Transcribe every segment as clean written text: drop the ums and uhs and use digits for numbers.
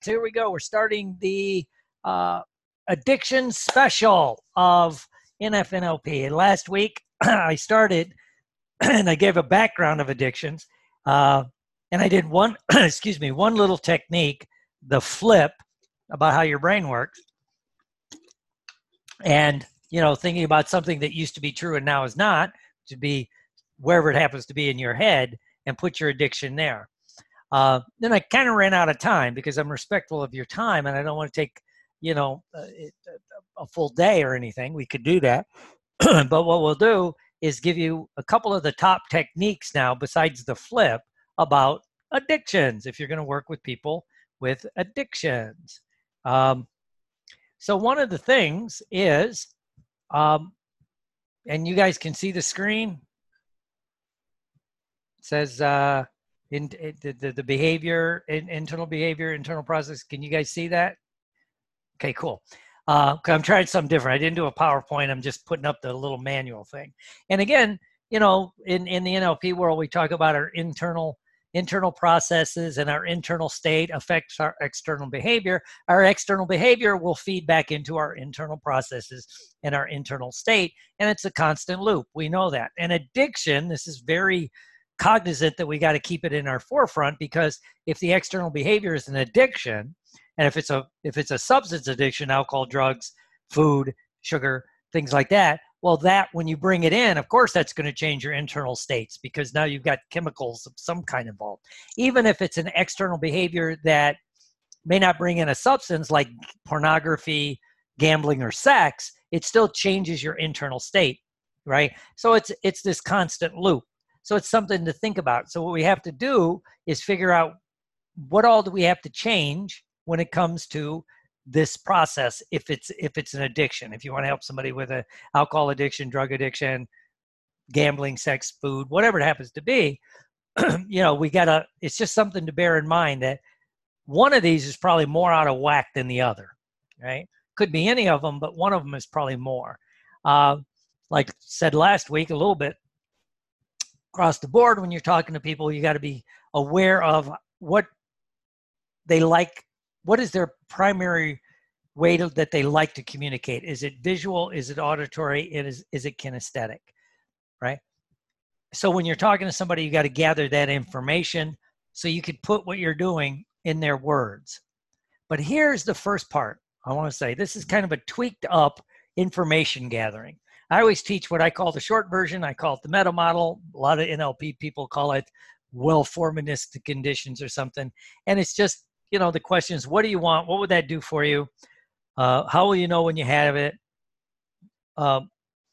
Here we go. We're starting the addiction special of NFNLP. And last week I started and I gave a background of addictions. And I did one, one little technique, the flip, about how your brain works. And, thinking about something that used to be true and now is not, to be wherever it happens to be in your head, and put your addiction there. Then I kind of ran out of time because I'm respectful of your time and I don't want to take, a full day or anything. We could do that. But what we'll do is give you a couple of the top techniques now besides the flip about addictions if you're going to work with people with addictions. So one of the things is, and you guys can see the screen. It says the behavior, internal behavior, internal process. Can you guys see that? Okay, cool. I'm trying something different. I didn't do a PowerPoint. I'm just putting up the little manual thing. And again, in the NLP world, we talk about our internal processes, and our internal state affects our external behavior. Our external behavior will feed back into our internal processes and our internal state, and it's a constant loop. We know that. And addiction, this is very cognizant that we got to keep it in our forefront, because if the external behavior is an addiction, and if it's a substance addiction, alcohol, drugs, food, sugar, things like that, well, that when you bring it in, of course, that's going to change your internal states, because now you've got chemicals of some kind involved. Even if it's an external behavior that may not bring in a substance like pornography, gambling, or sex, it still changes your internal state, right? So it's this constant loop. So it's something to think about. So what we have to do is figure out what all do we have to change when it comes to this process, if it's an addiction. If you want to help somebody with an alcohol addiction, drug addiction, gambling, sex, food, whatever it happens to be, it's just something to bear in mind that one of these is probably more out of whack than the other, right? Could be any of them, but one of them is probably more. Like I said last week, a little bit across the board, when you're talking to people, you got to be aware of what they like. What is their primary way that they like to communicate? Is it visual? Is it auditory? Is it kinesthetic, right? So when you're talking to somebody, you got to gather that information so you could put what you're doing in their words. But here's the first part. I want to say this is kind of a tweaked up information gathering. I always teach what I call the short version. I call it the meta model. A lot of NLP people call it well-formanistic conditions or something. And it's just, the question is, what do you want? What would that do for you? How will you know when you have it? How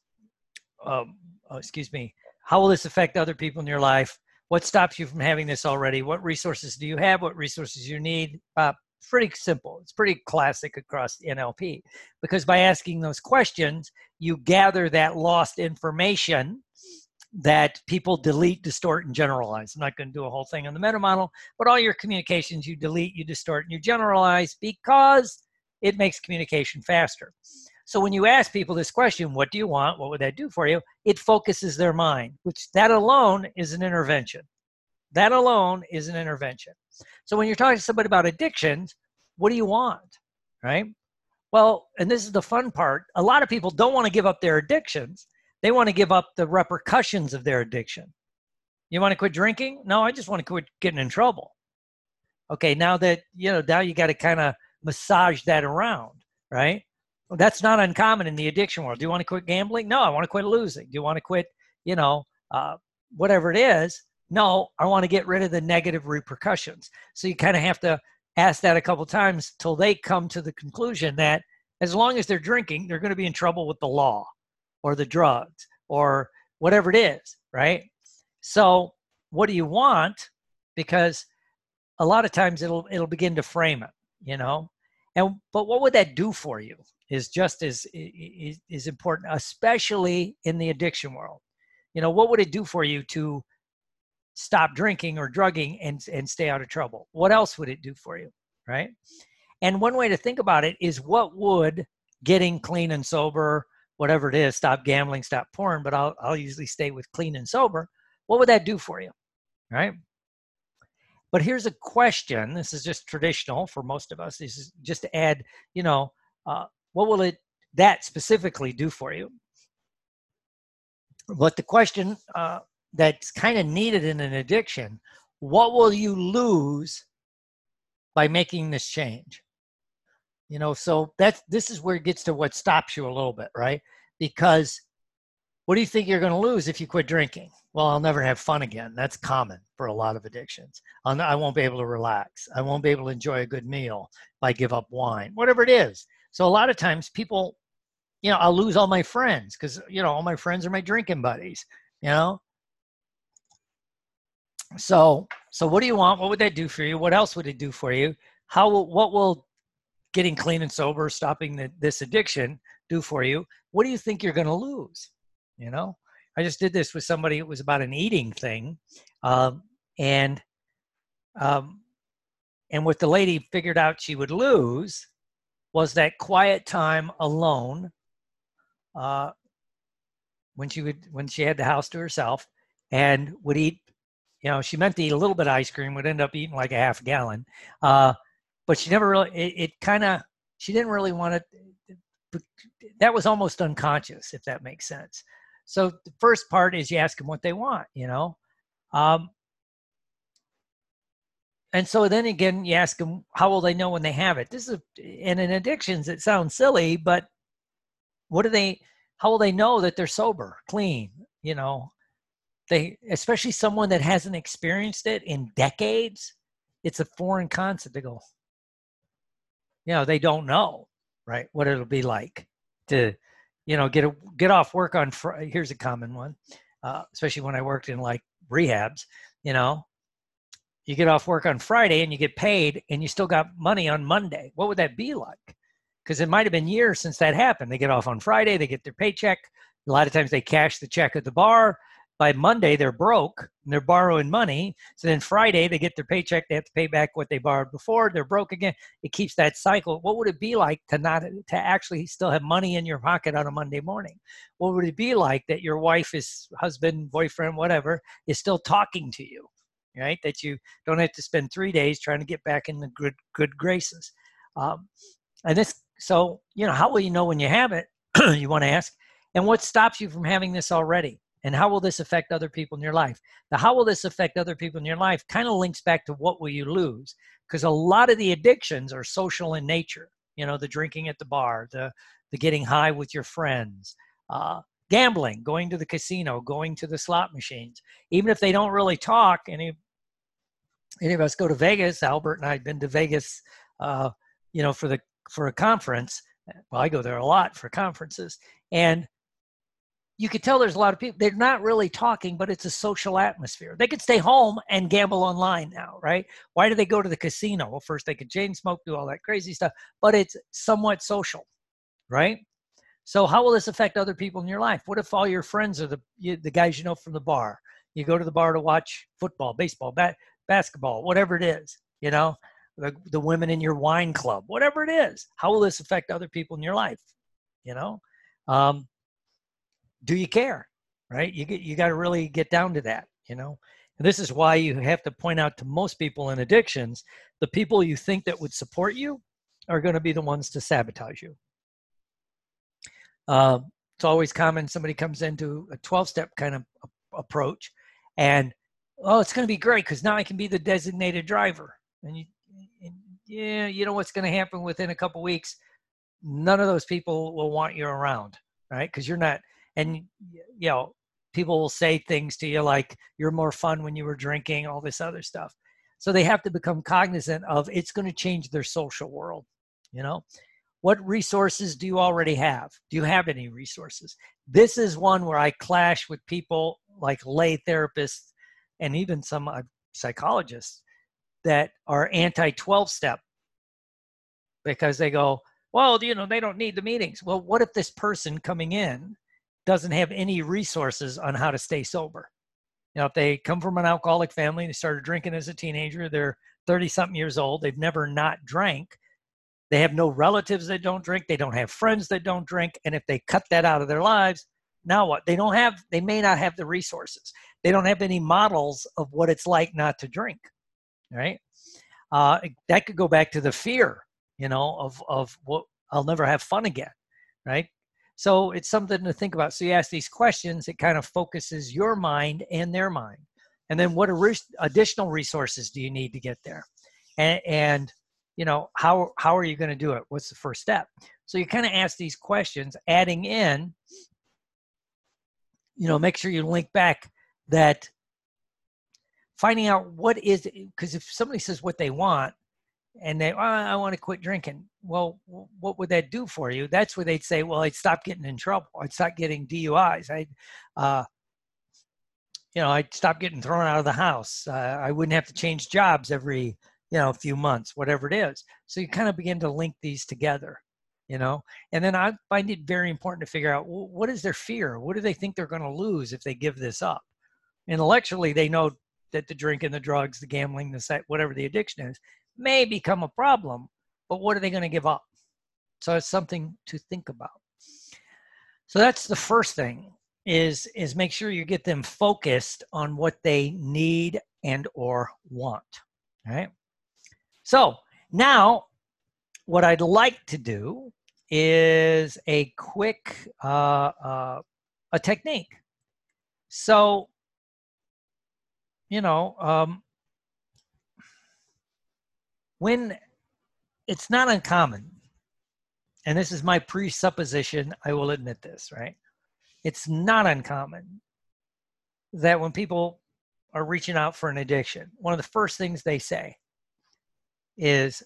will this affect other people in your life? What stops you from having this already? What resources do you have? What resources you need? Pretty simple. It's pretty classic across the NLP, because by asking those questions, you gather that lost information that people delete, distort, and generalize. I'm not going to do a whole thing on the meta model, but all your communications, you delete, you distort, and you generalize, because it makes communication faster. So when you ask people this question, what do you want? What would that do for you? It focuses their mind, which that alone is an intervention. That alone is an intervention. So when you're talking to somebody about addictions, what do you want, right? Well, and this is the fun part. A lot of people don't want to give up their addictions. They want to give up the repercussions of their addiction. You want to quit drinking? No, I just want to quit getting in trouble. Okay, now you got to kind of massage that around, right? Well, that's not uncommon in the addiction world. Do you want to quit gambling? No, I want to quit losing. Do you want to quit, whatever it is? No, I want to get rid of the negative repercussions. So you kind of have to ask that a couple of times till they come to the conclusion that as long as they're drinking, they're going to be in trouble with the law or the drugs or whatever it is, right? So what do you want? Because a lot of times it'll begin to frame it, but what would that do for you is just as is important, especially in the addiction world. What would it do for you to stop drinking or drugging and stay out of trouble? What else would it do for you, right? And one way to think about it is, what would getting clean and sober, whatever it is, stop gambling, stop porn, but I'll usually stay with clean and sober. What would that do for you, right? But here's a question. This is just traditional for most of us. This is just to add, what will that specifically do for you? But the question that's kind of needed in an addiction, what will you lose by making this change? So this is where it gets to what stops you a little bit, right? Because what do you think you're going to lose if you quit drinking? Well, I'll never have fun again. That's common for a lot of addictions. I won't be able to relax. I won't be able to enjoy a good meal if I give up wine, whatever it is. So a lot of times people, I'll lose all my friends because, all my friends are my drinking buddies, So what do you want? What would that do for you? What else would it do for you? What will getting clean and sober, stopping this addiction do for you? What do you think you're going to lose? I just did this with somebody. It was about an eating thing. And what the lady figured out she would lose was that quiet time alone when she had the house to herself and would eat, she meant to eat a little bit of ice cream, would end up eating like a half gallon. But she never really, she didn't really want it. That was almost unconscious, if that makes sense. So the first part is you ask them what they want, and so then again, you ask them, how will they know when they have it? And in addictions, it sounds silly, but how will they know that they're sober, clean? Especially someone that hasn't experienced it in decades, it's a foreign concept to go, they don't know, right, what it'll be like to, get off work on Friday. Here's a common one, especially when I worked in like rehabs, you get off work on Friday and you get paid and you still got money on Monday. What would that be like? Because it might have been years since that happened. They get off on Friday, they get their paycheck. A lot of times they cash the check at the bar. By Monday, they're broke and they're borrowing money. So then Friday, they get their paycheck. They have to pay back what they borrowed before. They're broke again. It keeps that cycle. What would it be like to actually still have money in your pocket on a Monday morning? What would it be like that your wife, husband, boyfriend, whatever, is still talking to you, right? That you don't have to spend 3 days trying to get back in the good graces. So, how will you know when you have it? You want to ask. And what stops you from having this already? And how will this affect other people in your life? The how will this affect other people in your life kind of links back to what will you lose? Because a lot of the addictions are social in nature. The drinking at the bar, the getting high with your friends, gambling, going to the casino, going to the slot machines. Even if they don't really talk, any of us go to Vegas. Albert and I have been to Vegas, for a conference. Well, I go there a lot for conferences. And you could tell there's a lot of people, they're not really talking, but it's a social atmosphere. They could stay home and gamble online now, right? Why do they go to the casino? Well, first they could chain smoke, do all that crazy stuff, but it's somewhat social, right? So how will this affect other people in your life? What if all your friends are the guys from the bar? You go to the bar to watch football, baseball, basketball, whatever it is, the women in your wine club, whatever it is. How will this affect other people in your life? Do you care, right? You got to really get down to that, And this is why you have to point out to most people in addictions, the people you think that would support you are going to be the ones to sabotage you. It's always common. Somebody comes into a 12-step kind of approach and, it's going to be great because now I can be the designated driver. And you know what's going to happen within a couple of weeks? None of those people will want you around, right? Because you're not. And, people will say things to you like, you're more fun when you were drinking, all this other stuff. So they have to become cognizant of it's going to change their social world. What resources do you already have? Do you have any resources? This is one where I clash with people like lay therapists and even some psychologists that are anti-12-step because they go, well, they don't need the meetings. Well, what if this person coming in doesn't have any resources on how to stay sober? If they come from an alcoholic family, they started drinking as a teenager, they're 30-something years old, they've never not drank, they have no relatives that don't drink, they don't have friends that don't drink, and if they cut that out of their lives, now what? They may not have the resources. They don't have any models of what it's like not to drink. right? That could go back to the fear, of what, I'll never have fun again, right? So it's something to think about. So you ask these questions, it kind of focuses your mind and their mind. And then what additional resources do you need to get there? And how are you going to do it? What's the first step? So you kind of ask these questions, adding in, make sure you link back that, finding out what is it, because if somebody says what they want and I want to quit drinking. Well, what would that do for you? That's where they'd say, well, I'd stop getting in trouble. I'd stop getting DUIs. I'd stop getting thrown out of the house. I wouldn't have to change jobs every, few months, whatever it is. So you kind of begin to link these together, and then I find it very important to figure out, what is their fear? What do they think they're going to lose if they give this up? Intellectually, they know that the drinking, the drugs, the gambling, the sex, whatever the addiction is, may become a problem, but what are they going to give up? So it's something to think about. So that's the first thing, is make sure you get them focused on what they need and or want. All right. So now what I'd like to do is a quick a technique. So, when it's not uncommon, and this is my presupposition, I will admit this, right? It's not uncommon that when people are reaching out for an addiction, one of the first things they say is,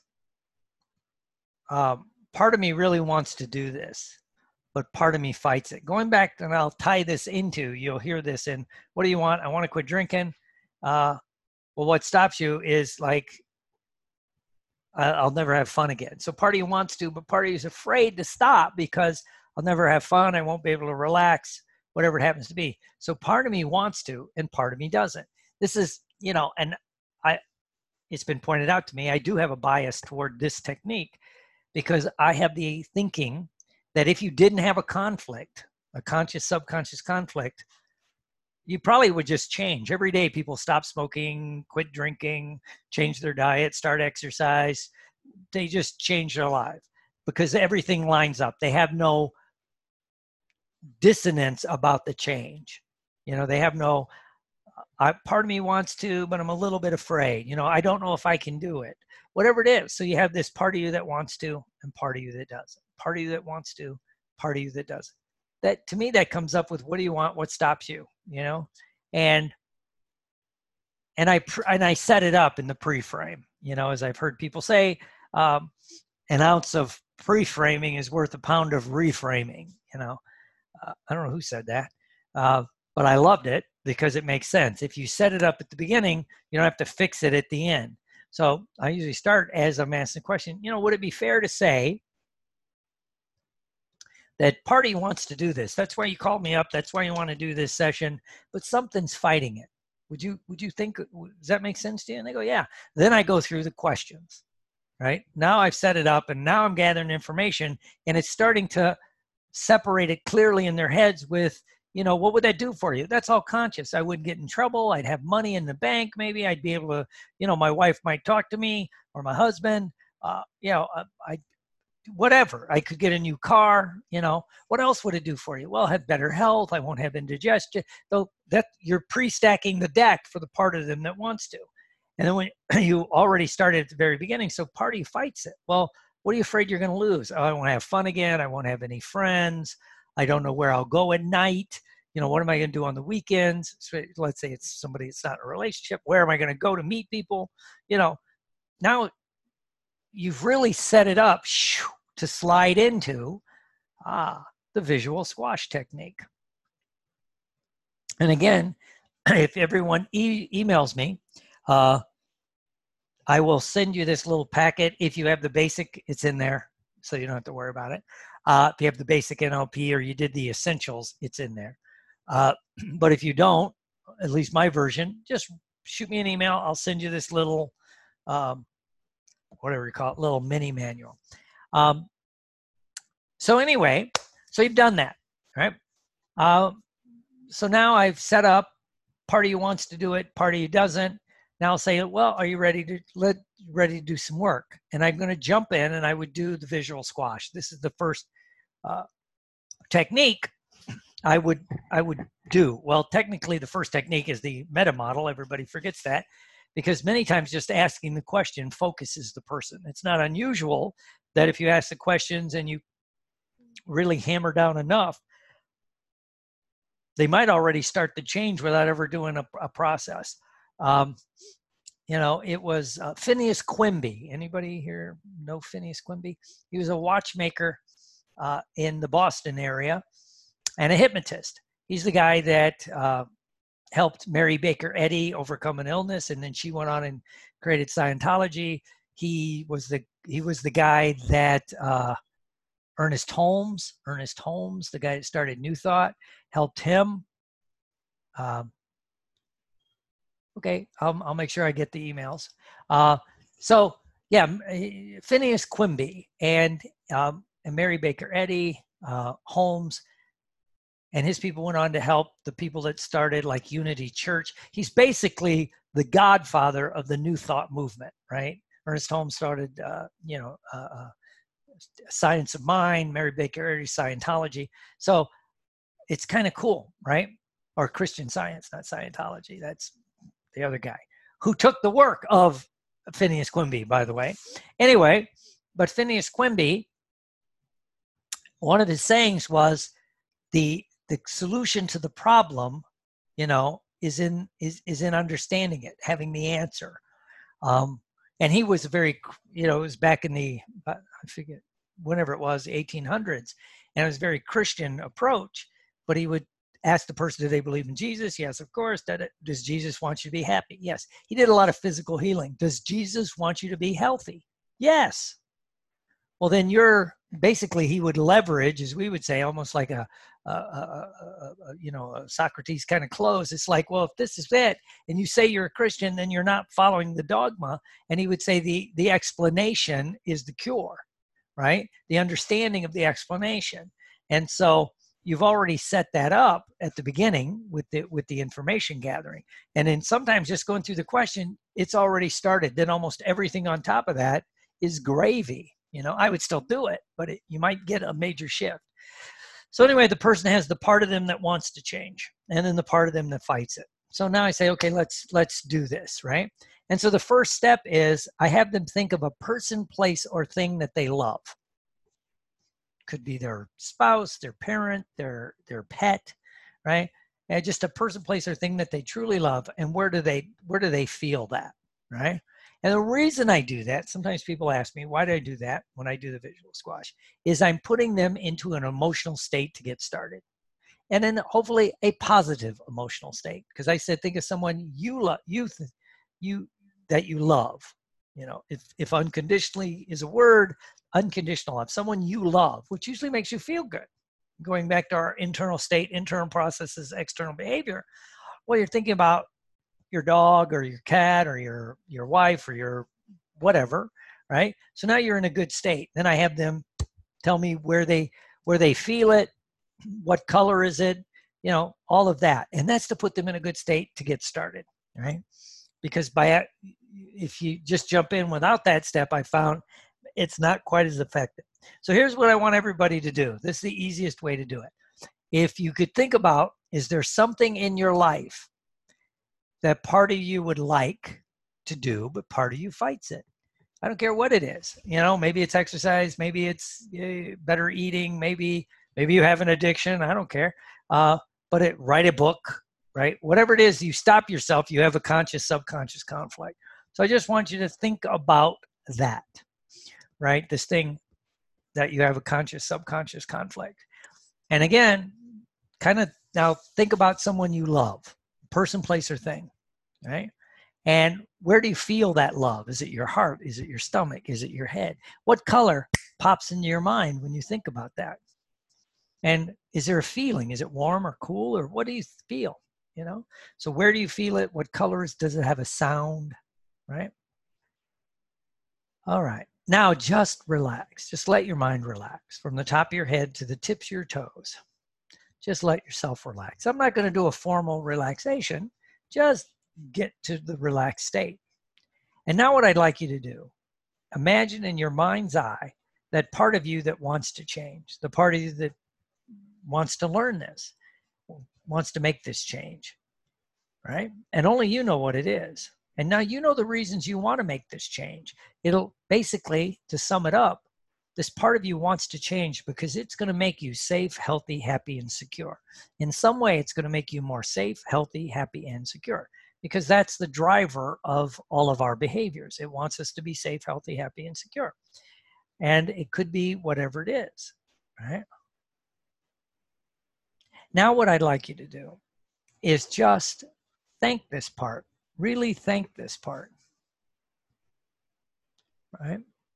part of me really wants to do this, but part of me fights it. Going back, and I'll tie this into, you'll hear this in, what do you want? I want to quit drinking. Well, what stops you is like, I'll never have fun again. So part of you wants to, but part of you is afraid to stop because I'll never have fun. I won't be able to relax, whatever it happens to be. So part of me wants to, and part of me doesn't. This is, and it's been pointed out to me, I do have a bias toward this technique because I have the thinking that if you didn't have a conflict, a conscious, subconscious conflict, you probably would just change. Every day people stop smoking, quit drinking, change their diet, start exercise. They just change their life because everything lines up. They have no dissonance about the change. They have no, part of me wants to, but I'm a little bit afraid. I don't know if I can do it. Whatever it is. So you have this part of you that wants to and part of you that doesn't. Part of you that wants to, part of you that doesn't. That, to me, that comes up with, what do you want? What stops you? And I set it up in the pre-frame, as I've heard people say, an ounce of pre-framing is worth a pound of reframing. I don't know who said that, but I loved it because it makes sense. If you set it up at the beginning, you don't have to fix it at the end. So I usually start as I'm asking the question, would it be fair to say that party wants to do this? That's why you called me up. That's why you want to do this session, but something's fighting it. Would you think, does that make sense to you? And they go, yeah. Then I go through the questions, right? Now I've set it up and now I'm gathering information and it's starting to separate it clearly in their heads with, what would that do for you? That's all conscious. I wouldn't get in trouble. I'd have money in the bank. Maybe I'd be able to, my wife might talk to me or my husband, whatever. I could get a new car, what else would it do for you? Well, I have better health. I won't have indigestion. Though that you're pre-stacking the deck for the part of them that wants to. And then when you already started at the very beginning, so part of you fights it. Well, what are you afraid you're going to lose? Oh, I won't have fun again. I won't have any friends. I don't know where I'll go at night. What am I going to do on the weekends? So let's say it's somebody that's not in a relationship. Where am I going to go to meet people? Now you've really set it up to slide into the visual squash technique. And again, if everyone emails me, I will send you this little packet. If you have the basic, it's in there, so you don't have to worry about it. If you have the basic NLP or you did the essentials, it's in there. But if you don't, at least my version, just shoot me an email. I'll send you this little, whatever you call it, little mini manual. So anyway, so you've done that, right? So now I've set up, part of you wants to do it, part of you doesn't. Now I'll say, well, are you ready to do some work? And I'm going to jump in and I would do the visual squash. This is the first technique I would do. Well, technically the first technique is the meta model. Everybody forgets that, because many times just asking the question focuses the person. It's not unusual that if you ask the questions and you really hammer down enough, they might already start to change without ever doing a process. You know, it was Phineas Quimby. Anybody here know Phineas Quimby? He was a watchmaker in the Boston area and a hypnotist. He's the guy that helped Mary Baker Eddy overcome an illness, and then she went on and created Scientology. He was the guy that Ernest Holmes, the guy that started New Thought, helped him. Okay, I'll make sure I get the emails. So yeah, Phineas Quimby and Mary Baker Eddy, Holmes, and his people went on to help the people that started like Unity Church. He's basically the godfather of the New Thought movement, right? Ernest Holmes started, Science of Mind, Mary Baker Eddy, Scientology. So it's kind of cool, right? Or Christian Science, not Scientology. That's the other guy who took the work of Phineas Quimby, by the way. Anyway, but Phineas Quimby, one of his sayings was the solution to the problem, you know, is in understanding it, having the answer. And he was very, you know, it was back in the, I forget, whenever it was, 1800s, and it was a very Christian approach, but he would ask the person, do they believe in Jesus? Yes, of course. Does Jesus want you to be happy? Yes. He did a lot of physical healing. Does Jesus want you to be healthy? Yes. Well, then basically he would leverage, as we would say, almost like a Socrates kind of close. It's like, well, if this is it, and you say you're a Christian, then you're not following the dogma. And he would say the explanation is the cure, right? The understanding of the explanation. And so you've already set that up at the beginning with the information gathering. And then sometimes just going through the question, it's already started. Then almost everything on top of that is gravy. You know, I would still do it, but you might get a major shift. So anyway, the person has the part of them that wants to change, and then the part of them that fights it. So now I say, okay, let's do this, right? And so the first step is I have them think of a person, place, or thing that they love. Could be their spouse, their parent, their pet, right? And just a person, place, or thing that they truly love, and where do they feel that, right? And the reason I do that, sometimes people ask me, why do I do that when I do the visual squash, is I'm putting them into an emotional state to get started. And then hopefully a positive emotional state. Because I said, think of someone that you love. You know, if unconditionally is a word, unconditional love, someone you love, which usually makes you feel good. Going back to our internal state, internal processes, external behavior. Well, you're thinking about your dog or your cat or your wife or your whatever, right? So now you're in a good state. Then I have them tell me where they feel it, what color is it, you know, all of that. And that's to put them in a good state to get started, right? Because if you just jump in without that step, I found it's not quite as effective. So here's what I want everybody to do. This is the easiest way to do it. If you could think about, is there something in your life that part of you would like to do, but part of you fights it? I don't care what it is. You know, maybe it's exercise, maybe it's better eating, maybe you have an addiction. I don't care. But write a book, right? Whatever it is, you stop yourself. You have a conscious, subconscious conflict. So I just want you to think about that, right? This thing that you have a conscious, subconscious conflict. And again, kind of now think about someone you love. Person, place, or thing, right? And where do you feel that love? Is it your heart? Is it your stomach? Is it your head? What color pops into your mind when you think about that? And is there a feeling? Is it warm or cool, or what do you feel? You know, so where do you feel it? What colors? Does it have a sound, right? All right, now just relax. Just let your mind relax from the top of your head to the tips of your toes. Just let yourself relax. I'm not going to do a formal relaxation. Just get to the relaxed state. And now what I'd like you to do, imagine in your mind's eye that part of you that wants to change, the part of you that wants to learn this, wants to make this change, right? And only you know what it is. And now you know the reasons you want to make this change. It'll basically, to sum it up, this part of you wants to change because it's going to make you safe, healthy, happy, and secure. In some way, it's going to make you more safe, healthy, happy, and secure, because that's the driver of all of our behaviors. It wants us to be safe, healthy, happy, and secure. And it could be whatever it is, right? Now what I'd like you to do is just thank this part. Really thank this part, right?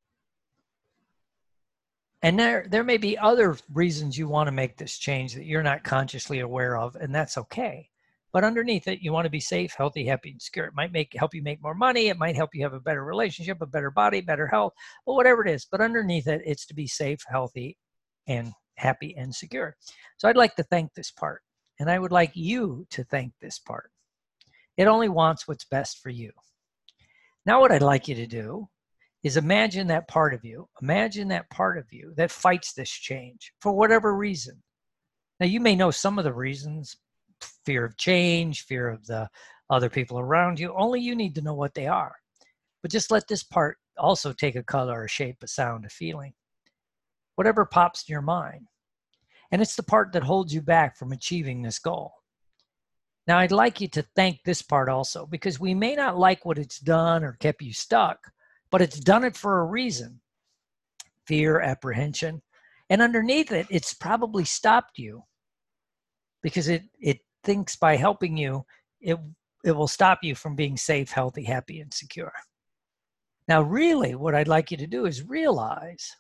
And there may be other reasons you want to make this change that you're not consciously aware of, and that's okay. But underneath it, you want to be safe, healthy, happy, and secure. It might help you make more money. It might help you have a better relationship, a better body, better health, or whatever it is. But underneath it, it's to be safe, healthy, and happy and secure. So I'd like to thank this part, and I would like you to thank this part. It only wants what's best for you. Now what I'd like you to do is imagine that part of you that fights this change for whatever reason. Now you may know some of the reasons: fear of change, fear of the other people around you. Only you need to know what they are. But just let this part also take a color, a shape, a sound, a feeling, whatever pops in your mind. And it's the part that holds you back from achieving this goal. Now I'd like you to thank this part also, because we may not like what it's done or kept you stuck, but it's done it for a reason. Fear, apprehension, and underneath it, it's probably stopped you because it thinks by helping you, it will stop you from being safe, healthy, happy, and secure. Now, really, what I'd like you to do is realize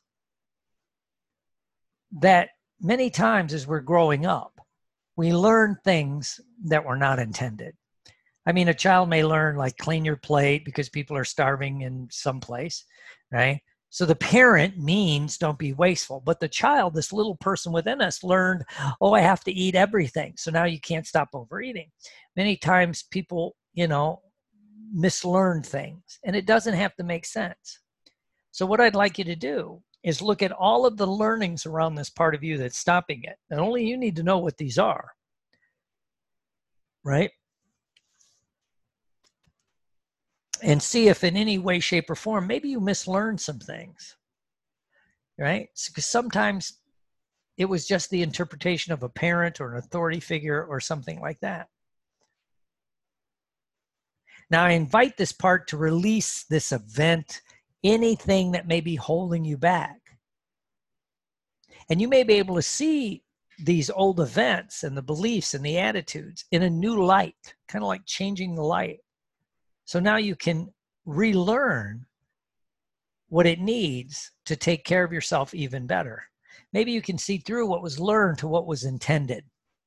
that many times as we're growing up, we learn things that were not intended. I mean, a child may learn, like, clean your plate because people are starving in some place, right? So the parent means don't be wasteful. But the child, this little person within us, learned, oh, I have to eat everything. So now you can't stop overeating. Many times people, mislearn things, and it doesn't have to make sense. So what I'd like you to do is look at all of the learnings around this part of you that's stopping it. And only you need to know what these are, right? And see if in any way, shape, or form, maybe you mislearned some things, right? Because sometimes it was just the interpretation of a parent or an authority figure or something like that. Now I invite this part to release this event, anything that may be holding you back. And you may be able to see these old events and the beliefs and the attitudes in a new light, kind of like changing the light. So now you can relearn what it needs to take care of yourself even better. Maybe you can see through what was learned to what was intended.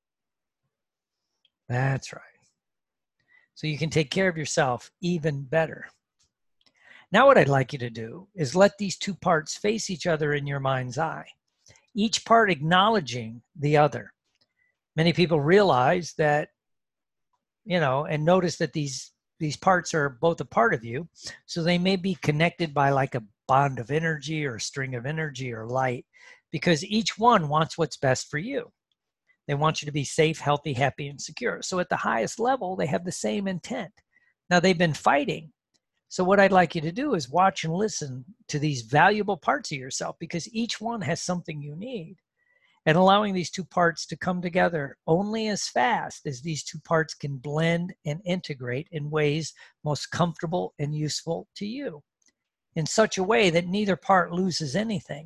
That's right. So you can take care of yourself even better. Now what I'd like you to do is let these two parts face each other in your mind's eye, each part acknowledging the other. Many people realize that, and notice that these parts are both a part of you, so they may be connected by like a bond of energy or a string of energy or light, because each one wants what's best for you. They want you to be safe, healthy, happy, and secure. So at the highest level, they have the same intent. Now they've been fighting. So what I'd like you to do is watch and listen to these valuable parts of yourself, because each one has something you need. And allowing these two parts to come together only as fast as these two parts can blend and integrate in ways most comfortable and useful to you, in such a way that neither part loses anything,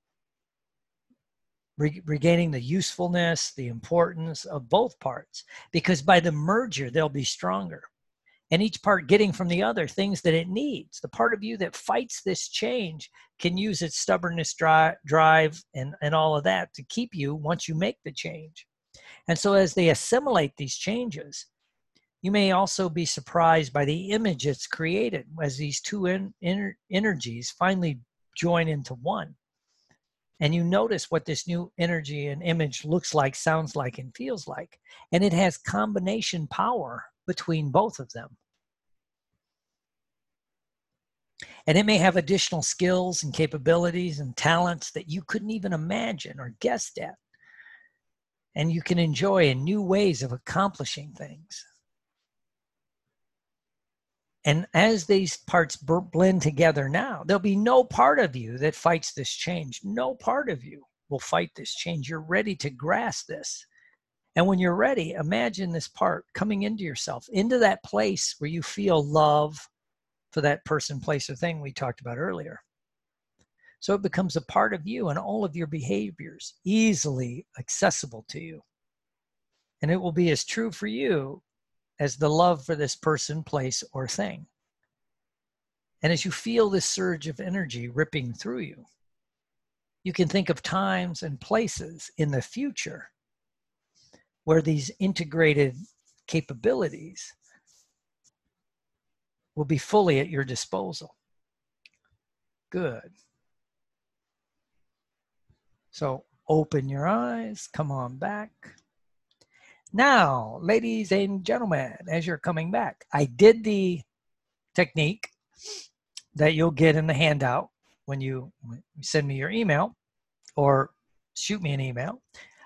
regaining the usefulness, the importance of both parts, because by the merger, they'll be stronger. And each part getting from the other things that it needs. The part of you that fights this change can use its stubbornness, drive, and all of that to keep you once you make the change. And so as they assimilate these changes, you may also be surprised by the image it's created as these two energies finally join into one. And you notice what this new energy and image looks like, sounds like, and feels like. And it has combination power between both of them. And it may have additional skills and capabilities and talents that you couldn't even imagine or guessed at. And you can enjoy in new ways of accomplishing things. And as these parts blend together now, there'll be no part of you that fights this change. No part of you will fight this change. You're ready to grasp this. And when you're ready, imagine this part coming into yourself, into that place where you feel love for that person, place, or thing we talked about earlier. So it becomes a part of you and all of your behaviors, easily accessible to you. And it will be as true for you as the love for this person, place, or thing. And as you feel this surge of energy ripping through you, you can think of times and places in the future where these integrated capabilities will be fully at your disposal. Good. So open your eyes, come on back. Now, ladies and gentlemen, as you're coming back, I did the technique that you'll get in the handout when you send me your email or shoot me an email.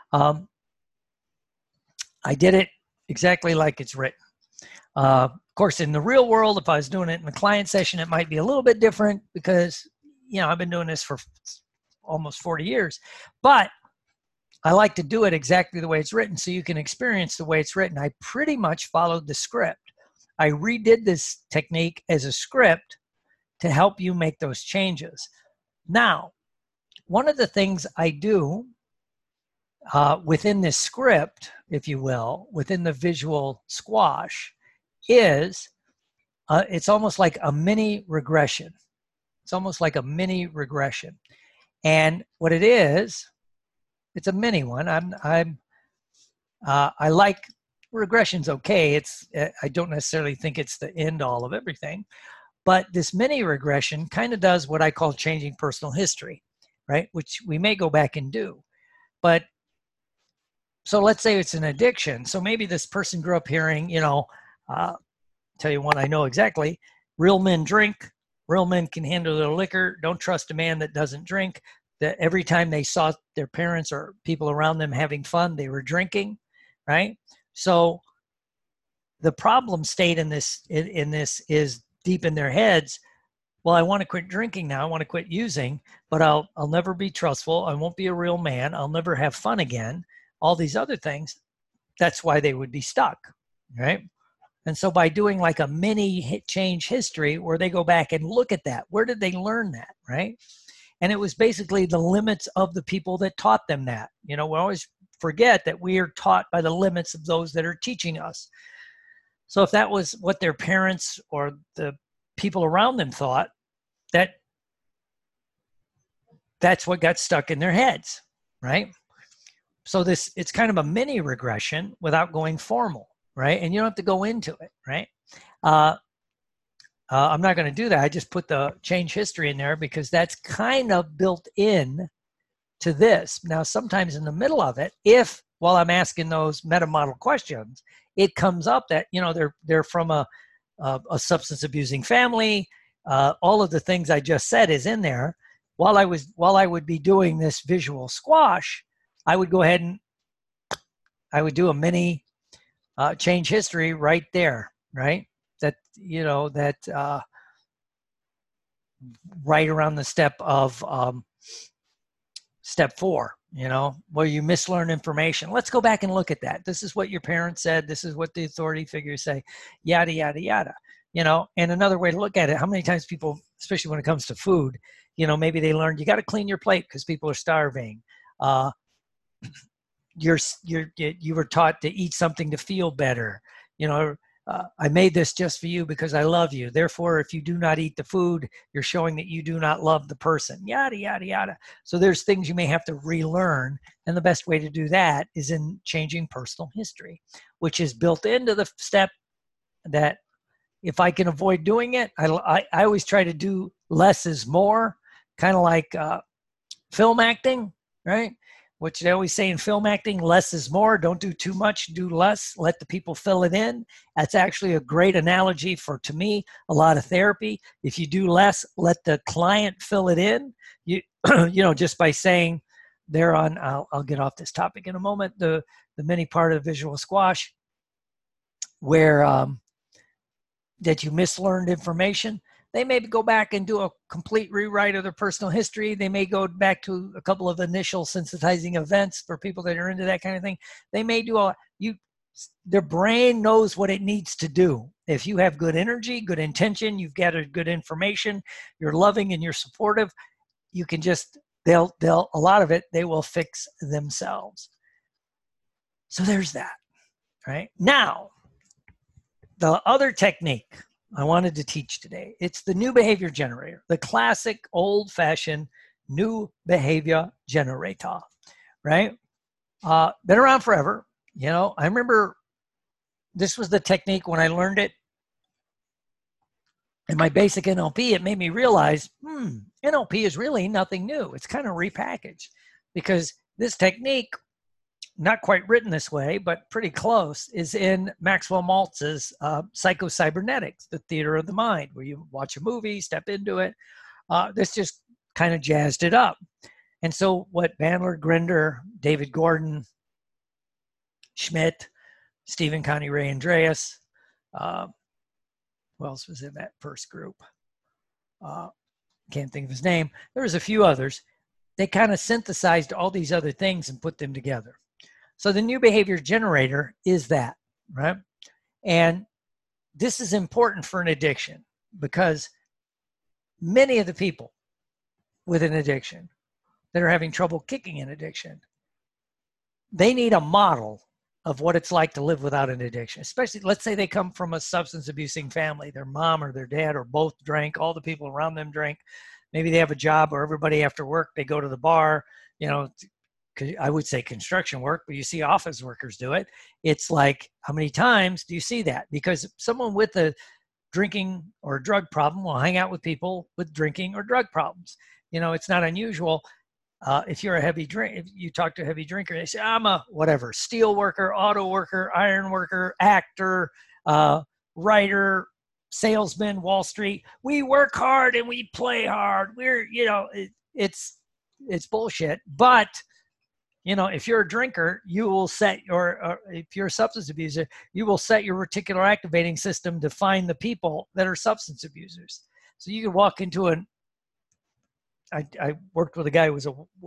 I did it exactly like it's written. Of course, in the real world, if I was doing it in the client session, it might be a little bit different because, you know, I've been doing this for almost 40 years. But I like to do it exactly the way it's written so you can experience the way it's written. I pretty much followed the script. I redid this technique as a script to help you make those changes. Now, one of the things I do within this script, if you will, within the visual squash, is it's almost like a mini regression. It's almost like a mini regression. And what it is, it's a mini one. I like regression's okay. I don't necessarily think it's the end all of everything, but this mini regression kind of does what I call changing personal history, right? Which we may go back and do. But so let's say it's an addiction. So maybe this person grew up hearing, you know, tell you one I know exactly, real men drink, real men can handle their liquor, don't trust a man that doesn't drink. That every time they saw their parents or people around them having fun, they were drinking, right? So the problem state in this is deep in their heads. Well, I want to quit drinking now. I want to quit using, but I'll never be trustful. I won't be a real man. I'll never have fun again. All these other things. That's why they would be stuck, right? And so by doing like a mini change history where they go back and look at that, where did they learn that, right? And it was basically the limits of the people that taught them that. You know, we always forget that we are taught by the limits of those that are teaching us. So if that was what their parents or the people around them thought, that's what got stuck in their heads, right? So it's kind of a mini regression without going formal, right? And you don't have to go into it, right? I'm not going to do that. I just put the change history in there because that's kind of built in to this. Now, sometimes in the middle of it, if while I'm asking those meta model questions, it comes up that, you know, they're from a substance abusing family. All of the things I just said is in there. While I would be doing this visual squash, I would go ahead and I would do a mini change history right there, right? That, you know, that right around the step of step 4, you know, where you mislearn information. Let's go back and look at that. This is what your parents said. This is what the authority figures say, yada, yada, yada. You know, and another way to look at it, how many times people, especially when it comes to food, you know, maybe they learned you got to clean your plate because people are starving. You were taught to eat something to feel better. You know, I made this just for you because I love you. Therefore, if you do not eat the food, you're showing that you do not love the person, yada, yada, yada. So there's things you may have to relearn. And the best way to do that is in changing personal history, which is built into the step that if I can avoid doing it, I always try to do less is more, kind of like film acting, right? What they always say in film acting, less is more. Don't do too much, do less. Let the people fill it in. That's actually a great analogy for, to me, a lot of therapy. If you do less, let the client fill it in. You, you know, just by saying they're on, I'll get off this topic in a moment, the mini part of visual squash where that you mislearned information. They may go back and do a complete rewrite of their personal history. They may go back to a couple of initial sensitizing events for people that are into that kind of thing. They may do their brain knows what it needs to do. If you have good energy, good intention, you've gathered good information, you're loving and you're supportive, you can just, they'll a lot of it, they will fix themselves. So there's that, right? Now, the other technique I wanted to teach today, it's the new behavior generator, the classic old-fashioned new behavior generator, right? Been around forever. You know, I remember this was the technique when I learned it in my basic NLP. It made me realize, NLP is really nothing new. It's kind of repackaged, because this technique, not quite written this way, but pretty close, is in Maxwell Maltz's Psycho-Cybernetics, the theater of the mind, where you watch a movie, step into it. This just kind of jazzed it up. And so what Bandler, Grinder, David Gordon, Schmidt, Stephen Connie Ray Andreas, who else was in that first group? Can't think of his name. There was a few others. They kind of synthesized all these other things and put them together. So the new behavior generator is that, right? And this is important for an addiction, because many of the people with an addiction that are having trouble kicking an addiction, they need a model of what it's like to live without an addiction. Especially, let's say they come from a substance abusing family. Their mom or their dad or both drank, all the people around them drank. Maybe they have a job where everybody after work, they go to the bar, you know, I would say construction work, but you see office workers do it. It's like, how many times do you see that? Because someone with a drinking or drug problem will hang out with people with drinking or drug problems. You know, it's not unusual. If you're a heavy drink, if you talk to a heavy drinker, they say, I'm a whatever, steel worker, auto worker, iron worker, actor, writer, salesman, Wall Street. We work hard and we play hard. We're, you know, it's bullshit. But you know, if you're a drinker, you will set or if you're a substance abuser, you will set your reticular activating system to find the people that are substance abusers. So you can walk into I worked with a guy who was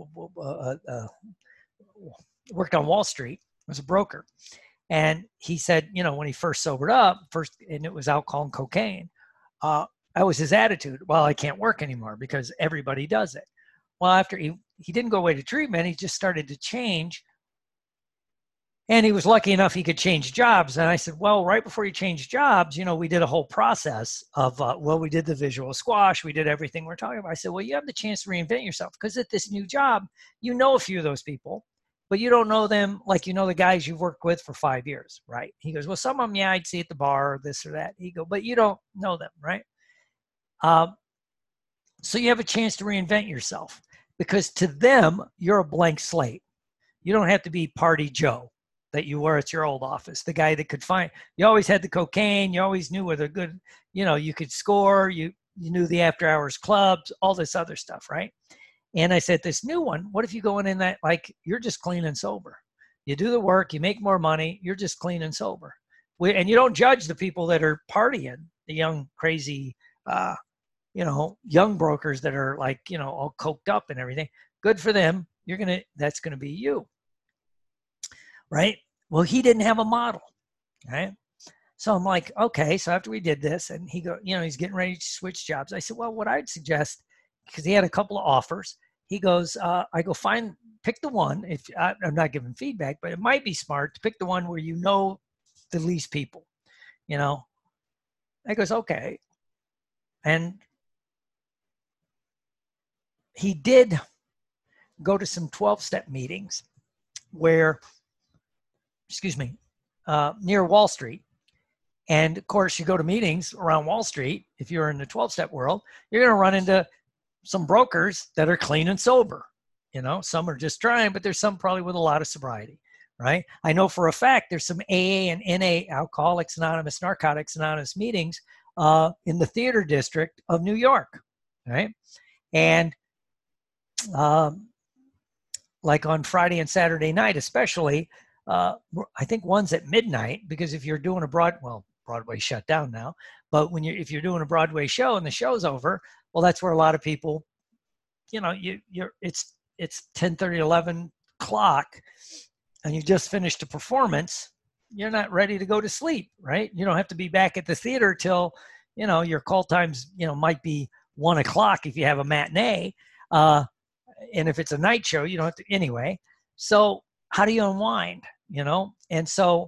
worked on Wall Street, was a broker. And he said, you know, when he first sobered up, and it was alcohol and cocaine, that was his attitude. Well, I can't work anymore because everybody does it. Well, after he didn't go away to treatment, he just started to change. And he was lucky enough he could change jobs. And I said, well, right before you change jobs, you know, we did a whole process of, we did the visual squash. We did everything we're talking about. I said, well, you have the chance to reinvent yourself, because at this new job, you know a few of those people, but you don't know them like you know the guys you've worked with for 5 years, right? He goes, well, some of them, yeah, I'd see at the bar or this or that. He goes, but you don't know them, right? So you have a chance to reinvent yourself, because to them, you're a blank slate. You don't have to be Party Joe that you were at your old office, the guy that could find, you always had the cocaine, you always knew where the good, you know, you could score, you knew the after hours clubs, all this other stuff, right? And I said, this new one, what if you go in that, like, you're just clean and sober. You do the work, you make more money, you're just clean and sober. And you don't judge the people that are partying, the young, crazy, you know, young brokers that are like, you know, all coked up and everything. Good for them. That's going to be you. Right? Well, he didn't have a model. Right? So I'm like, okay. So after we did this, and he go, you know, he's getting ready to switch jobs. I said, well, what I'd suggest, because he had a couple of offers, he goes, I go pick the one. If I'm not giving feedback, but it might be smart to pick the one where you know the least people, you know. I goes, okay. And he did go to some 12-step meetings where, near Wall Street. And of course, you go to meetings around Wall Street, if you're in the 12-step world, you're going to run into some brokers that are clean and sober. You know, some are just trying, but there's some probably with a lot of sobriety, right? I know for a fact there's some AA and NA, Alcoholics Anonymous, Narcotics Anonymous meetings in the theater district of New York, right? And like on Friday and Saturday night, especially, I think one's at midnight, because if you're doing a Broadway shut down now, but if you're doing a Broadway show and the show's over, well, that's where a lot of people, you know, it's 10:30, 11 o'clock, and you just finished a performance. You're not ready to go to sleep, right? You don't have to be back at the theater till, you know, your call times, you know, might be 1 o'clock if you have a matinee. And if it's a night show, you don't have to anyway. So how do you unwind, you know? And so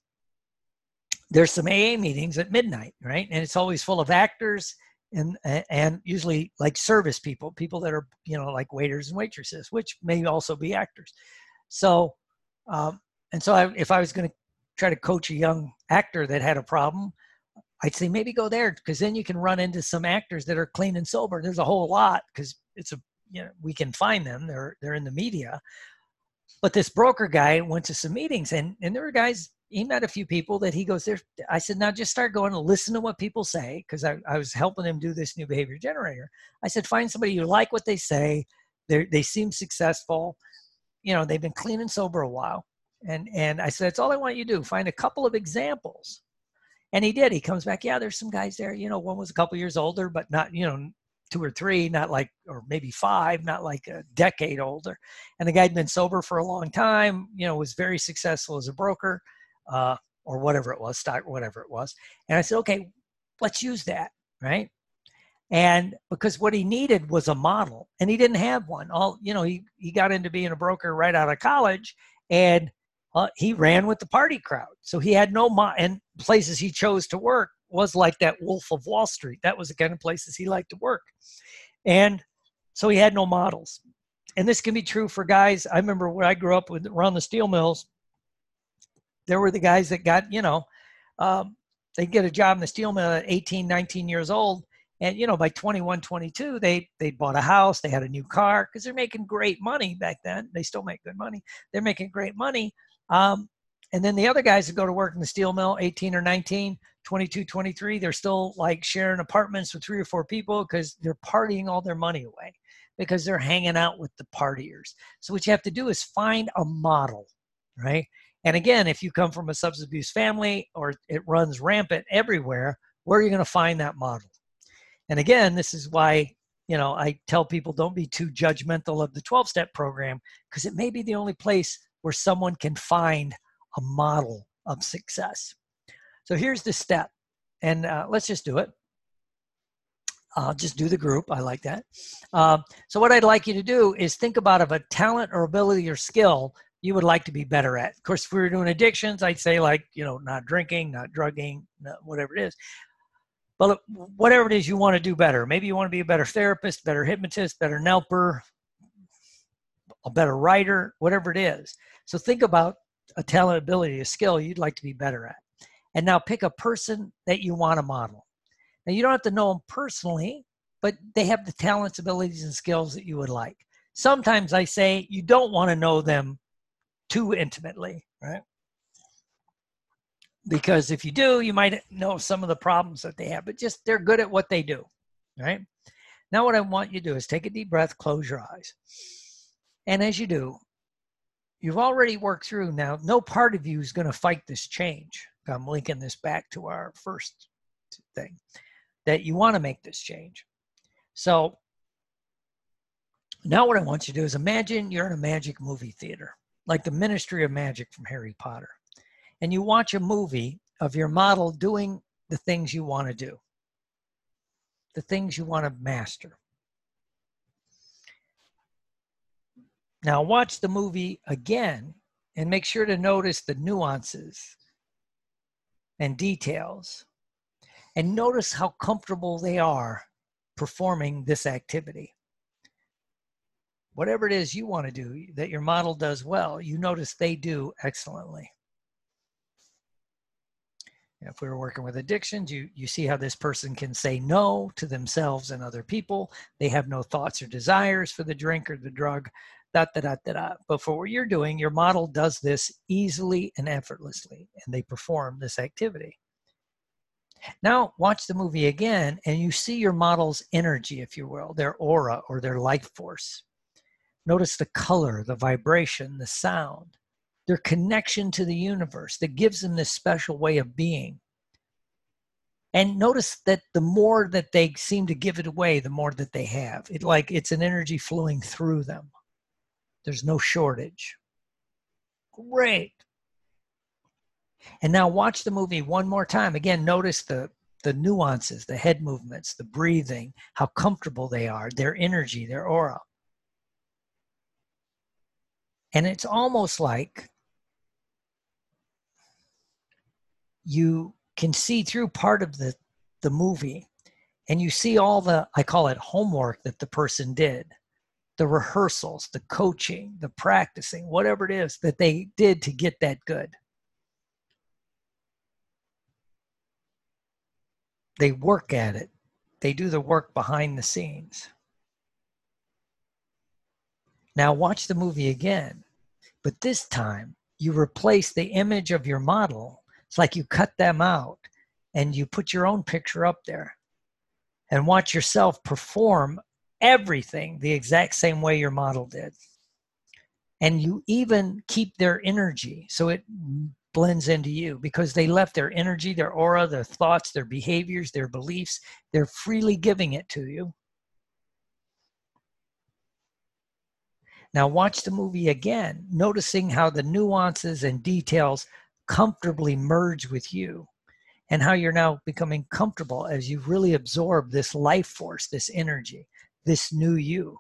there's some AA meetings at midnight, right? And it's always full of actors and usually like service people that are, you know, like waiters and waitresses, which may also be actors. So, if I was going to try to coach a young actor that had a problem, I'd say maybe go there, because then you can run into some actors that are clean and sober. There's a whole lot, because we can find them. They're in the media. But this broker guy went to some meetings, and there were guys, he met a few people that he goes there. I said, now just start going and listen to what people say, because I was helping him do this new behavior generator. I said, find somebody you like what they say. They seem successful. You know, they've been clean and sober a while. And I said, that's all I want you to do. Find a couple of examples. And he did. He comes back, yeah, there's some guys there. You know, one was a couple years older, but not, you know, 2 or 3, not like, or maybe 5, not like a decade older. And the guy had been sober for a long time, you know, was very successful as a broker, or whatever it was, stock, whatever it was. And I said, okay, let's use that, right? And because what he needed was a model, and he didn't have one. He got into being a broker right out of college, and he ran with the party crowd. So he had no and places he chose to work was like that Wolf of Wall Street. That was the kind of places he liked to work. And so he had no models. And this can be true for guys. I remember when I grew up around the steel mills, there were the guys that got, they get a job in the steel mill at 18, 19 years old. And, by 21, 22, they bought a house, they had a new car, because they're making great money back then. They still make good money. They're making great money. And then the other guys that go to work in the steel mill, 18 or 19, 22, 23, they're still like sharing apartments with 3 or 4 people, because they're partying all their money away, because they're hanging out with the partiers. So what you have to do is find a model, right? And again, if you come from a substance abuse family, or it runs rampant everywhere, where are you going to find that model? And again, this is why, I tell people, don't be too judgmental of the 12-step program, because it may be the only place where someone can find a model of success. So here's the step, and let's just do it. I'll just do the group. I like that. So what I'd like you to do is think about a talent or ability or skill you would like to be better at. Of course, if we were doing addictions, I'd say not drinking, not drugging, whatever it is. But whatever it is you want to do better. Maybe you want to be a better therapist, better hypnotist, better NELPer, a better writer, whatever it is. So think about a talent, ability, a skill you'd like to be better at. And now pick a person that you want to model. Now, you don't have to know them personally, but they have the talents, abilities, and skills that you would like. Sometimes I say you don't want to know them too intimately, right? Because if you do, you might know some of the problems that they have, but just they're good at what they do, right? Now what I want you to do is take a deep breath, close your eyes. And as you do, you've already worked through now. No part of you is going to fight this change. I'm linking this back to our first thing, that you want to make this change. So now what I want you to do is imagine you're in a magic movie theater, like the Ministry of Magic from Harry Potter. And you watch a movie of your model doing the things you want to do, the things you want to master. Now watch the movie again and make sure to notice the nuances and details, and notice how comfortable they are performing this activity. Whatever it is you want to do that your model does well, you notice they do excellently. If we were working with addictions, you see how this person can say no to themselves and other people. They have no thoughts or desires for the drink or the drug. da, da, da, da, da. But for what you're doing, your model does this easily and effortlessly, and they perform this activity. Now watch the movie again, and you see your model's energy, if you will, their aura or their life force. Notice the color, the vibration, the sound, their connection to the universe that gives them this special way of being. And notice that the more that they seem to give it away, the more that they have. It's an energy flowing through them. There's no shortage. Great. And now watch the movie one more time. Again, notice the nuances, the head movements, the breathing, how comfortable they are, their energy, their aura. And it's almost like you can see through part of the movie, and you see all the, I call it homework that the person did, the rehearsals, the coaching, the practicing, whatever it is that they did to get that good. They work at it. They do the work behind the scenes. Now watch the movie again, but this time you replace the image of your model. It's like you cut them out and you put your own picture up there, and watch yourself perform everything the exact same way your model did. And you even keep their energy so it blends into you, because they left their energy, their aura, their thoughts, their behaviors, their beliefs. They're freely giving it to you. Now watch the movie again, noticing how the nuances and details comfortably merge with you, and how you're now becoming comfortable as you really absorb this life force, this energy, this new you.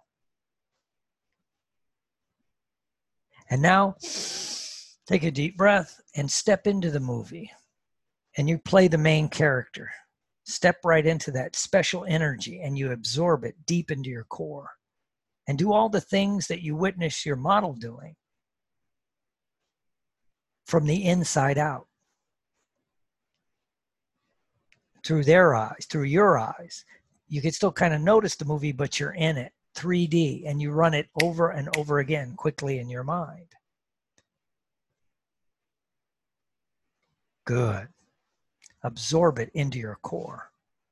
And now take a deep breath and step into the movie, and you play the main character. Step right into that special energy and you absorb it deep into your core, and do all the things that you witness your model doing from the inside out, through their eyes, through your eyes. You can still kind of notice the movie, but you're in it, 3D, and you run it over and over again quickly in your mind. Good. Absorb it into your core.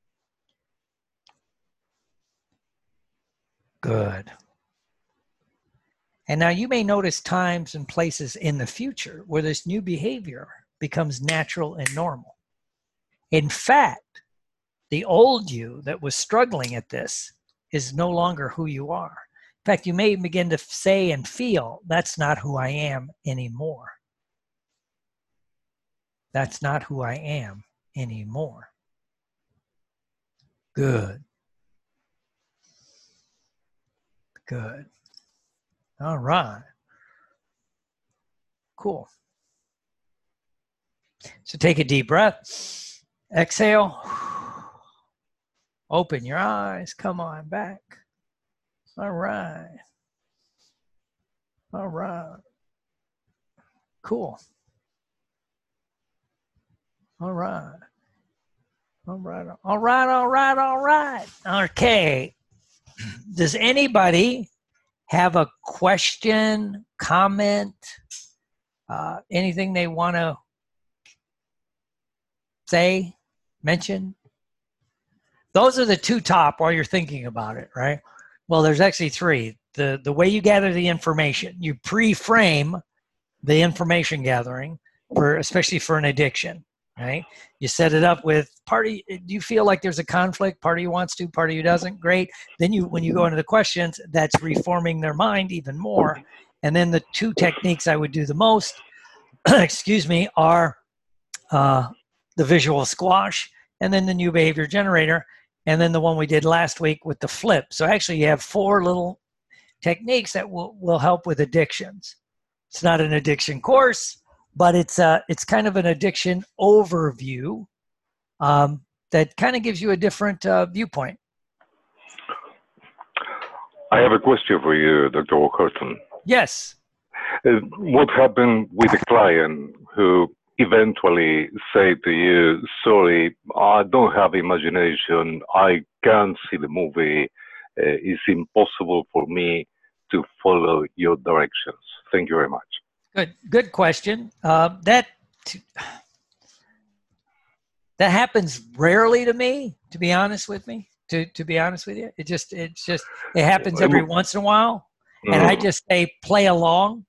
Good. And now you may notice times and places in the future where this new behavior becomes natural and normal. In fact, the old you that was struggling at this is no longer who you are. In fact, you may begin to say and feel, that's not who I am anymore. That's not who I am anymore. Good. Good. All right. Cool. So take a deep breath. Exhale. Open your eyes. Come on back. All right. All right. Cool. All right. All right. All right. All right. All right. Okay. Does anybody have a question, comment, anything they want to say, mention? Those are the two top while you're thinking about it, right? Well, there's actually three. The way you gather the information, you pre-frame the information gathering, especially for an addiction, right? You set it up with do you feel like there's a conflict? Part of you wants to, part of you doesn't. Great. Then when you go into the questions, that's reforming their mind even more. And then the two techniques I would do the most, excuse me, are the visual squash, and then the new behavior generator, and then the one we did last week with the flip. So actually you have 4 little techniques that will help with addictions. It's not an addiction course, but it's kind of an addiction overview that kind of gives you a different viewpoint. I have a question for you, Dr. Walkerton. Yes. What happened with a client who eventually say to you, sorry, I don't have imagination, I can't see the movie, it's impossible for me to follow your directions? Thank you very much. Good question. That happens rarely to me, to be honest with me. To be honest with you, it happens every once in a while, and I just say play along.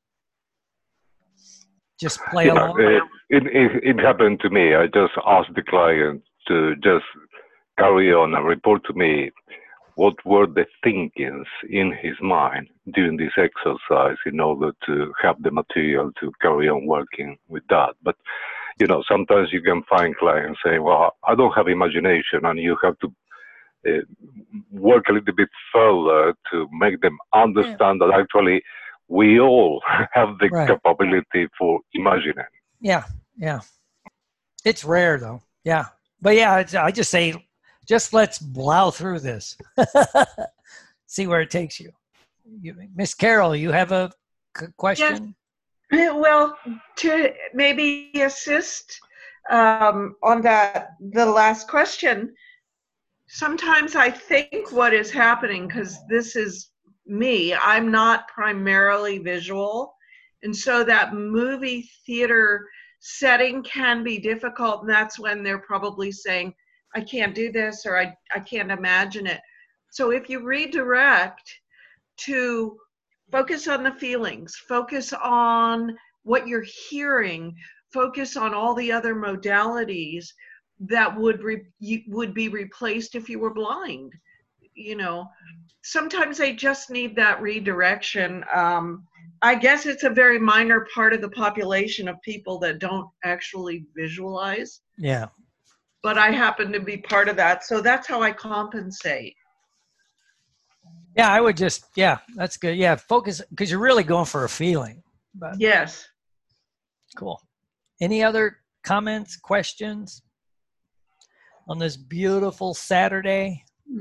Just play along. It happened to me. I just asked the client to just carry on and report to me what were the thinkings in his mind during this exercise in order to have the material to carry on working with that. But, you know, sometimes you can find clients saying, well, I don't have imagination, and you have to work a little bit further to make them understand that actually we all have the capability for imagining. Yeah. It's rare though. Yeah. But yeah, I just say, just let's plow through this. See where it takes you. Miss Carol, you have a question? Yes. Well, to maybe assist on the last question, sometimes I think what is happening, because this is me, I'm not primarily visual, and so that movie theater setting can be difficult, and that's when they're probably saying, I can't do this, or I can't imagine it. So if you redirect to focus on the feelings, focus on what you're hearing, focus on all the other modalities that would be replaced if you were blind. You know, sometimes they just need that redirection. I guess it's a very minor part of the population of people that don't actually visualize. Yeah. But I happen to be part of that. So that's how I compensate. Yeah, I would just, that's good. Yeah, focus, because you're really going for a feeling. But, yes. Cool. Any other comments, questions on this beautiful Saturday?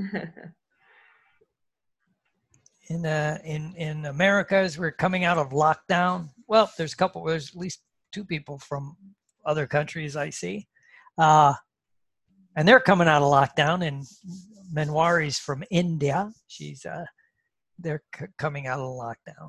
In America, as we're coming out of lockdown, well, there's at least two people from other countries I see, and they're coming out of lockdown. And Menwari's from India. They're coming out of lockdown.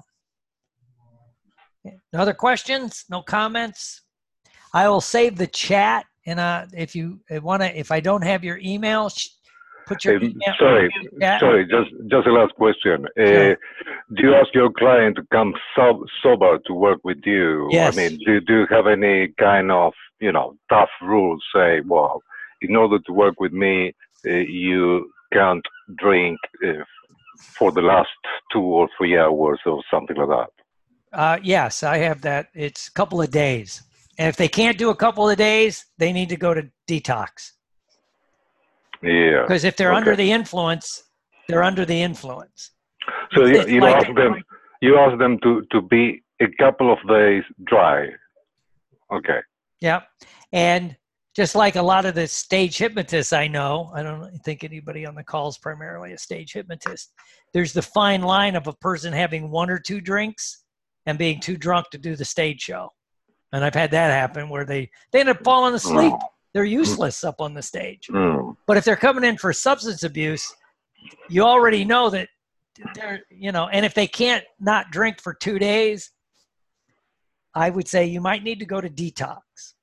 No other questions? No comments? I will save the chat, and if I don't have your email, put your email. Sorry, just a last question. Sure. Do you ask your client to come sober to work with you? Yes. I mean, do you have any kind of, tough rules? Say, well, in order to work with me, you can't drink for the last 2 or 3 hours or something like that. Yes, I have that. It's a couple of days. And if they can't do a couple of days, they need to go to detox. Yeah. Because if they're under the influence, they're under the influence. So you ask them to be a couple of days dry. Okay. Yeah. And just like a lot of the stage hypnotists I know, I don't think anybody on the call is primarily a stage hypnotist. There's the fine line of a person having 1 or 2 drinks and being too drunk to do the stage show. And I've had that happen where they end up falling asleep. They're useless up on the stage. But if they're coming in for substance abuse, you already know that they're, and if they can't not drink for 2 days, I would say you might need to go to detox.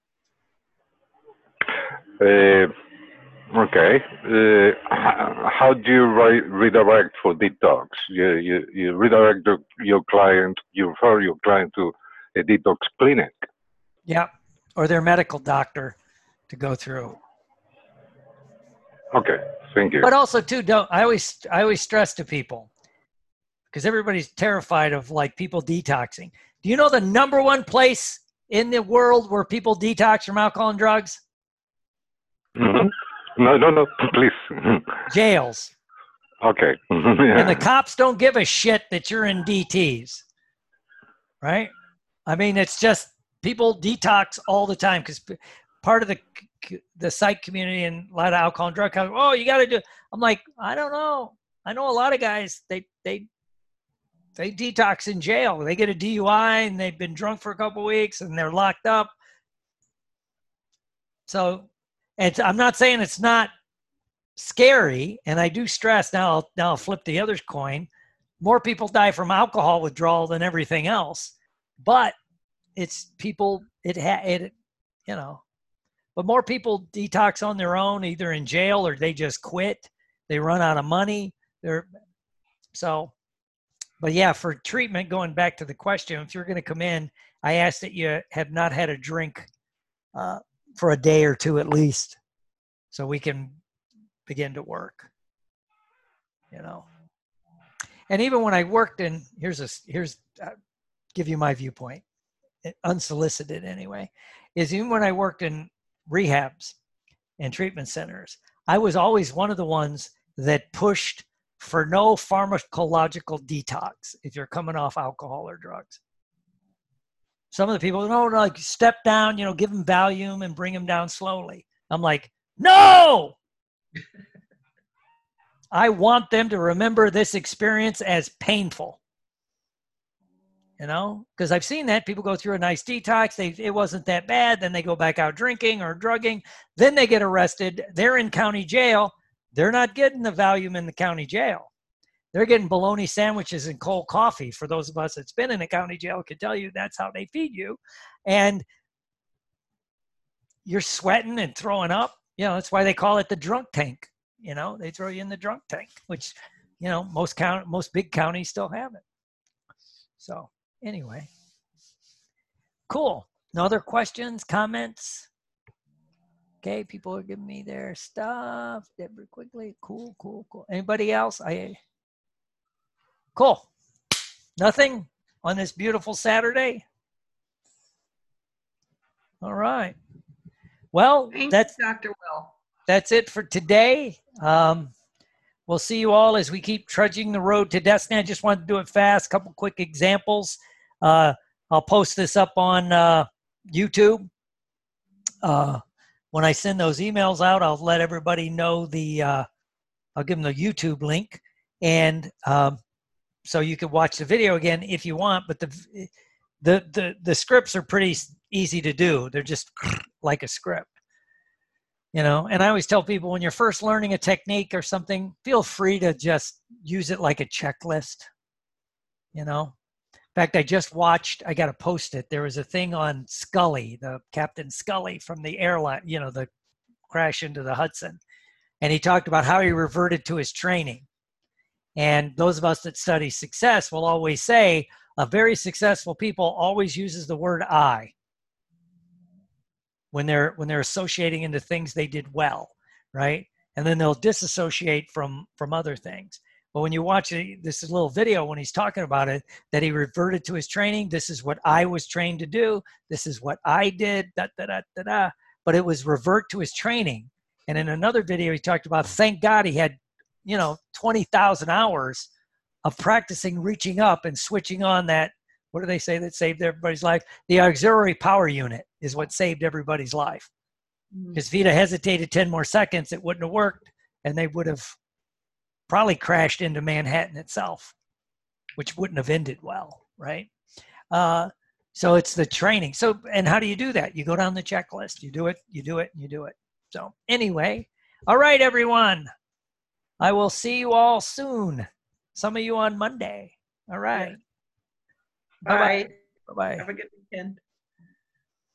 Okay. How do you redirect for detox? You redirect your client, you refer your client to a detox clinic. Yeah, or their medical doctor to go through. Okay, thank you. But also too, I always stress to people, because everybody's terrified of like people detoxing. Do you know the #1 place in the world where people detox from alcohol and drugs? Mm-hmm. No, please. Jails. Okay. And the cops don't give a shit that you're in DTs, right? I mean, it's just people detox all the time because part of the psych community and a lot of alcohol and drug companies, oh, you got to do. I'm like, I don't know. I know a lot of guys, they detox in jail. They get a DUI and they've been drunk for a couple of weeks and they're locked up. So I'm not saying it's not scary, and I do stress now. I'll flip the other coin. more people die from alcohol withdrawal than everything else, but it's people, but more people detox on their own, either in jail or they just quit. They run out of money. But yeah, for treatment, going back to the question, if you're going to come in, I ask that you have not had a drink for a day or two at least, so we can begin to work. And even when I worked in, give you my viewpoint, unsolicited anyway, is even when I worked in rehabs and treatment centers, I was always one of the ones that pushed for no pharmacological detox if you're coming off alcohol or drugs. Some of the people, like step down, give them Valium and bring them down slowly. I'm like, no! I want them to remember this experience as painful. Because I've seen that people go through a nice detox. It wasn't that bad. Then they go back out drinking or drugging. Then they get arrested. They're in county jail. They're not getting the Valium in the county jail. They're getting bologna sandwiches and cold coffee. For those of us that's been in a county jail, I can tell you that's how they feed you. And you're sweating and throwing up. That's why they call it the drunk tank. They throw you in the drunk tank, which, most big counties still have it. So anyway, cool. No other questions, comments? Okay, people are giving me their stuff. Deborah Quigley, cool. Anybody else? Cool. Nothing on this beautiful Saturday? All right. Well, Thanks, Dr. Will. That's it for today. We'll see you all as we keep trudging the road to destiny. I just wanted to do it fast. A couple quick examples. I'll post this up on YouTube. When I send those emails out, I'll let everybody know I'll give them the YouTube link. And so you can watch the video again if you want, but the scripts are pretty easy to do. They're just like a script. And I always tell people when you're first learning a technique or something, feel free to just use it like a checklist. In fact, I got to post it. There was a thing on Scully, the Captain Scully from the airline, the crash into the Hudson. And he talked about how he reverted to his training. And those of us that study success will always say a very successful people always uses the word I when they're associating into things they did well, right? And then they'll disassociate from other things. But when you watch this little video when he's talking about it, that he reverted to his training, this is what I was trained to do, this is what I did, but it was revert to his training. And in another video, he talked about, thank God he had 20,000 hours of practicing reaching up and switching on that, what do they say that saved everybody's life? The auxiliary power unit is what saved everybody's life. Because if he'd have hesitated 10 more seconds, it wouldn't have worked, and they would have probably crashed into Manhattan itself, which wouldn't have ended well, right? So it's the training. So, and how do you do that? You go down the checklist. You do it, you do it, you do it. So anyway, all right, everyone. I will see you all soon. Some of you on Monday. All right. Bye. Bye-bye. Have a good weekend.